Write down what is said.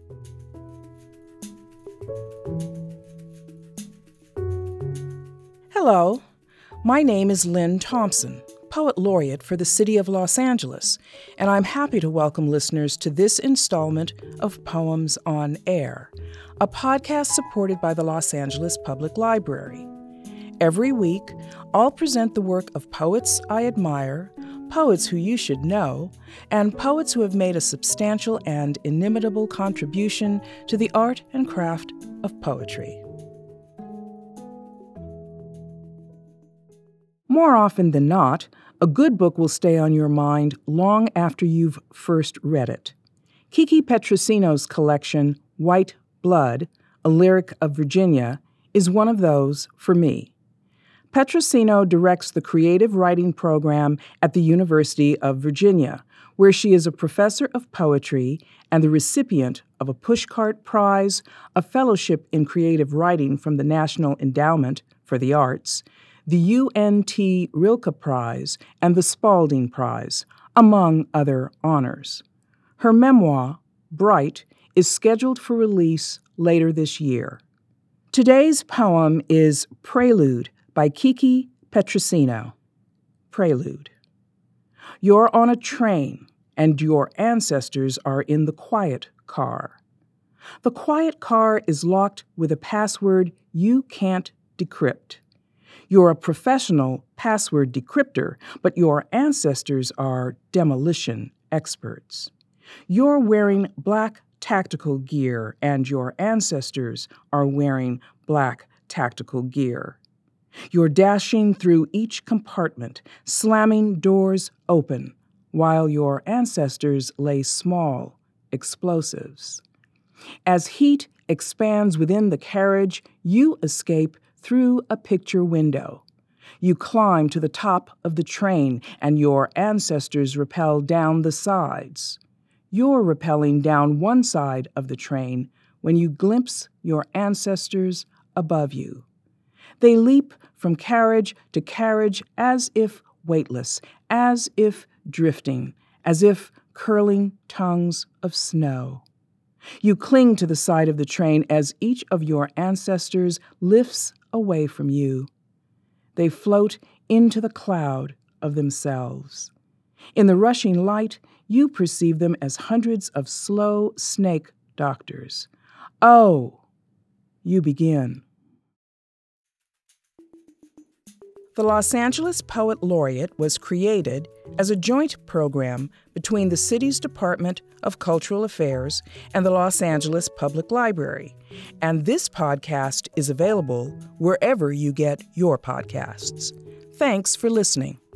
Hello, my name is Lynn Thompson, Poet Laureate for the City of Los Angeles, and I'm happy to welcome listeners to this installment of Poems on Air, a podcast supported by the Los Angeles Public Library. Every week, I'll present the work of poets I admire, poets who you should know, and poets who have made a substantial and inimitable contribution to the art and craft of poetry. More often than not, a good book will stay on your mind long after you've first read it. Kiki Petrosino's collection, White Blood, A Lyric of Virginia, is one of those for me. Petrosino directs the creative writing program at the University of Virginia, where she is a professor of poetry and the recipient of a Pushcart Prize, a fellowship in creative writing from the National Endowment for the Arts, the UNT Rilke Prize, and the Spalding Prize, among other honors. Her memoir, Bright, is scheduled for release later this year. Today's poem is Prelude by Kiki Petrosino. Prelude. You're on a train, and your ancestors are in the quiet car. The quiet car is locked with a password you can't decrypt. You're a professional password decryptor, but your ancestors are demolition experts. You're wearing black tactical gear, and your ancestors are wearing black tactical gear. You're dashing through each compartment, slamming doors open, while your ancestors lay small explosives. As heat expands within the carriage, you escape through a picture window. You climb to the top of the train, and your ancestors rappel down the sides. You're rappelling down one side of the train when you glimpse your ancestors above you. They leap from carriage to carriage as if weightless, as if drifting, as if curling tongues of snow. You cling to the side of the train as each of your ancestors lifts away from you. They float into the cloud of themselves. In the rushing light, you perceive them as hundreds of slow snake doctors. Oh, you begin. The Los Angeles Poet Laureate was created as a joint program between the city's Department of Cultural Affairs and the Los Angeles Public Library, and this podcast is available wherever you get your podcasts. Thanks for listening.